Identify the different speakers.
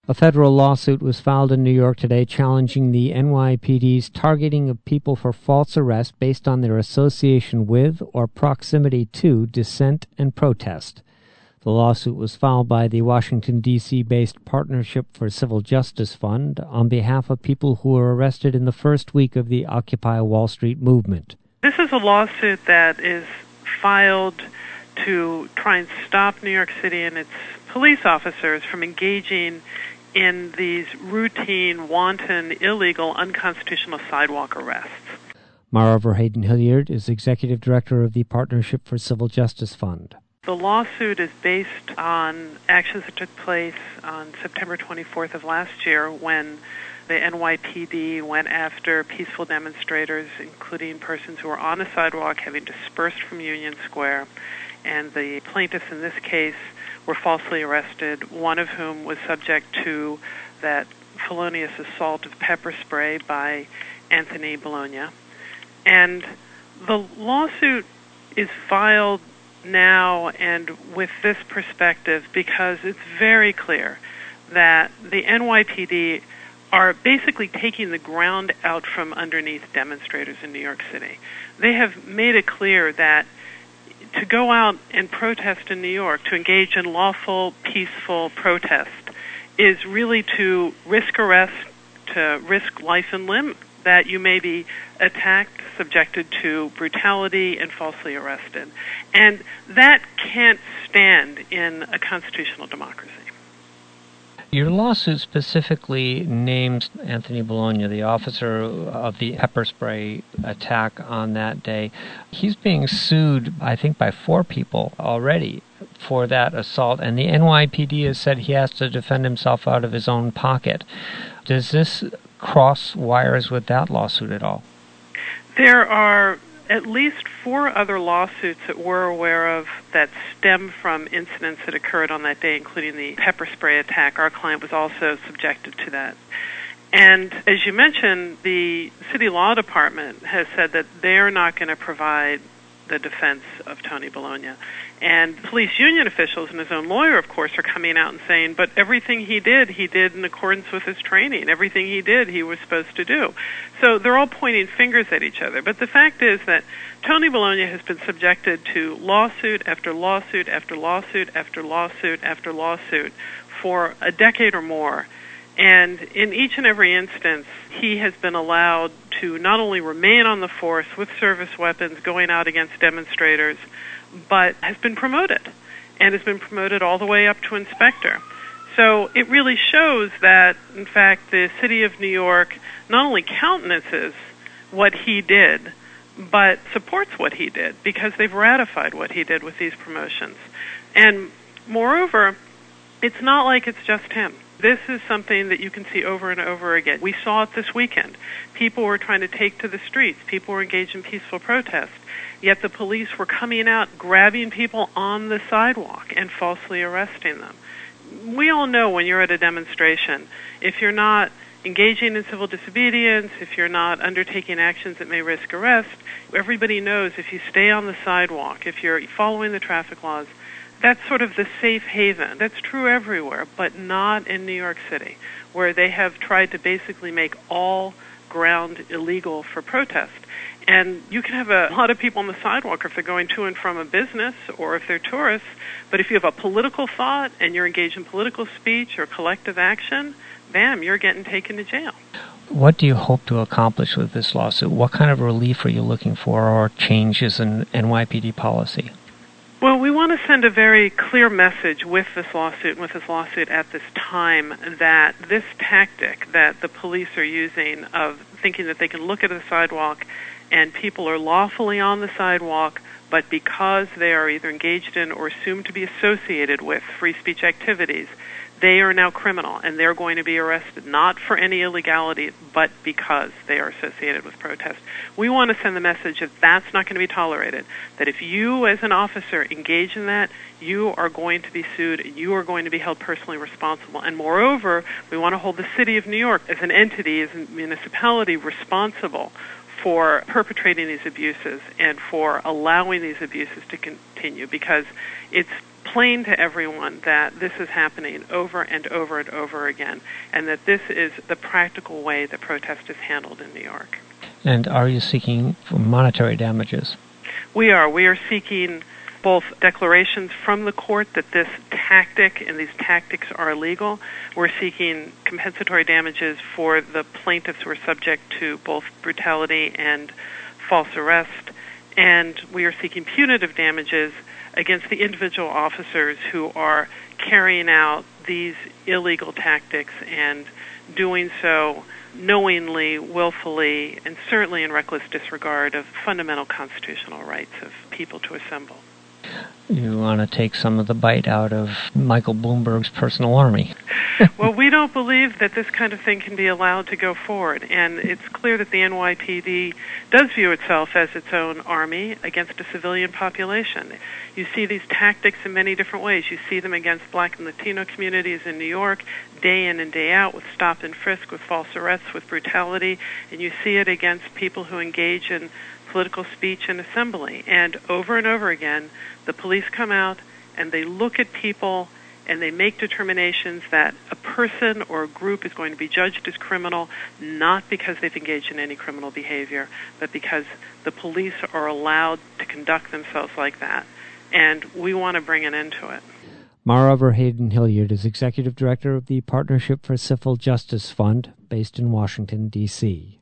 Speaker 1: A federal lawsuit was filed in New York today challenging the NYPD's targeting of people for false arrest based on their association with or proximity to dissent and protest. The lawsuit was filed by the Washington, D.C.-based Partnership for Civil Justice Fund on behalf of people who were arrested in the first week of the Occupy Wall Street movement.
Speaker 2: This is a lawsuit that is filed to try and stop New York City and its police officers from engaging in these routine, wanton, illegal, unconstitutional sidewalk arrests.
Speaker 1: Mara Verheyden-Hilliard is Executive Director of the Partnership for Civil Justice Fund.
Speaker 2: The lawsuit is based on actions that took place on September 24th of last year when the NYPD went after peaceful demonstrators, including persons who were on the sidewalk having dispersed from Union Square. And the plaintiffs in this case were falsely arrested, one of whom was subject to that felonious assault of pepper spray by Anthony Bologna. And the lawsuit is filed now and with this perspective because it's very clear that the NYPD are basically taking the ground out from underneath demonstrators in New York City. They have made it clear that to go out and protest in New York, to engage in lawful, peaceful protest, is really to risk arrest, to risk life and limb, that you may be attacked, subjected to brutality, and falsely arrested. And that can't stand in a constitutional democracy.
Speaker 1: Your lawsuit specifically names Anthony Bologna, the officer of the pepper spray attack on that day. He's being sued, I think, by 4 people already for that assault, and the NYPD has said he has to defend himself out of his own pocket. Does this cross wires with that lawsuit at all?
Speaker 2: There are at least 4 other lawsuits that we're aware of that stem from incidents that occurred on that day, including the pepper spray attack. Our client was also subjected to that. And as you mentioned, the city law department has said that they're not going to provide the defense of Tony Bologna. And police union officials and his own lawyer, of course, are coming out and saying, but everything he did in accordance with his training. Everything he did, he was supposed to do. So they're all pointing fingers at each other. But the fact is that Tony Bologna has been subjected to lawsuit after lawsuit after lawsuit after lawsuit after lawsuit for a decade or more. And in each and every instance, he has been allowed to not only remain on the force with service weapons going out against demonstrators, but has been promoted, and has been promoted all the way up to inspector. So it really shows that, in fact, the city of New York not only countenances what he did, but supports what he did, because they've ratified what he did with these promotions. And moreover, it's not like it's just him. This is something that you can see over and over again. We saw it this weekend. People were trying to take to the streets. People were engaged in peaceful protest. Yet the police were coming out, grabbing people on the sidewalk and falsely arresting them. We all know when you're at a demonstration, if you're not engaging in civil disobedience, if you're not undertaking actions that may risk arrest, everybody knows if you stay on the sidewalk, if you're following the traffic laws, that's sort of the safe haven. That's true everywhere, but not in New York City, where they have tried to basically make all ground illegal for protest. And you can have a lot of people on the sidewalk if they're going to and from a business or if they're tourists, but if you have a political thought and you're engaged in political speech or collective action, bam, you're getting taken to jail.
Speaker 1: What do you hope to accomplish with this lawsuit? What kind of relief are you looking for or changes in NYPD policy?
Speaker 2: Well, we want to send a very clear message with this lawsuit and with this lawsuit at this time that this tactic that the police are using of thinking that they can look at the sidewalk and people are lawfully on the sidewalk, but because they are either engaged in or assumed to be associated with free speech activities, they are now criminal, and they're going to be arrested, not for any illegality, but because they are associated with protest. We want to send the message that that's not going to be tolerated, that if you as an officer engage in that, you are going to be sued, and you are going to be held personally responsible. And moreover, we want to hold the city of New York as an entity, as a municipality, responsible for perpetrating these abuses and for allowing these abuses to continue, because it's plain to everyone that this is happening over and over and over again, and that this is the practical way that protest is handled in New York.
Speaker 1: And are you seeking monetary damages?
Speaker 2: We are. We are seeking both declarations from the court that this tactic and these tactics are illegal. We're seeking compensatory damages for the plaintiffs who are subject to both brutality and false arrest. And we are seeking punitive damages against the individual officers who are carrying out these illegal tactics and doing so knowingly, willfully, and certainly in reckless disregard of fundamental constitutional rights of people to assemble.
Speaker 1: You want to take some of the bite out of Michael Bloomberg's personal army.
Speaker 2: Well, we don't believe that this kind of thing can be allowed to go forward, and it's clear that the NYPD does view itself as its own army against a civilian population. You see these tactics in many different ways. You see them against Black and Latino communities in New York, day in and day out, with stop and frisk, with false arrests, with brutality, and you see it against people who engage in political speech and assembly. And over again, the police come out and they look at people and they make determinations that a person or a group is going to be judged as criminal, not because they've engaged in any criminal behavior, but because the police are allowed to conduct themselves like that. And we want to bring an end to it.
Speaker 1: Mara Verheyden Hilliard is Executive Director of the Partnership for Civil Justice Fund, based in Washington, D.C.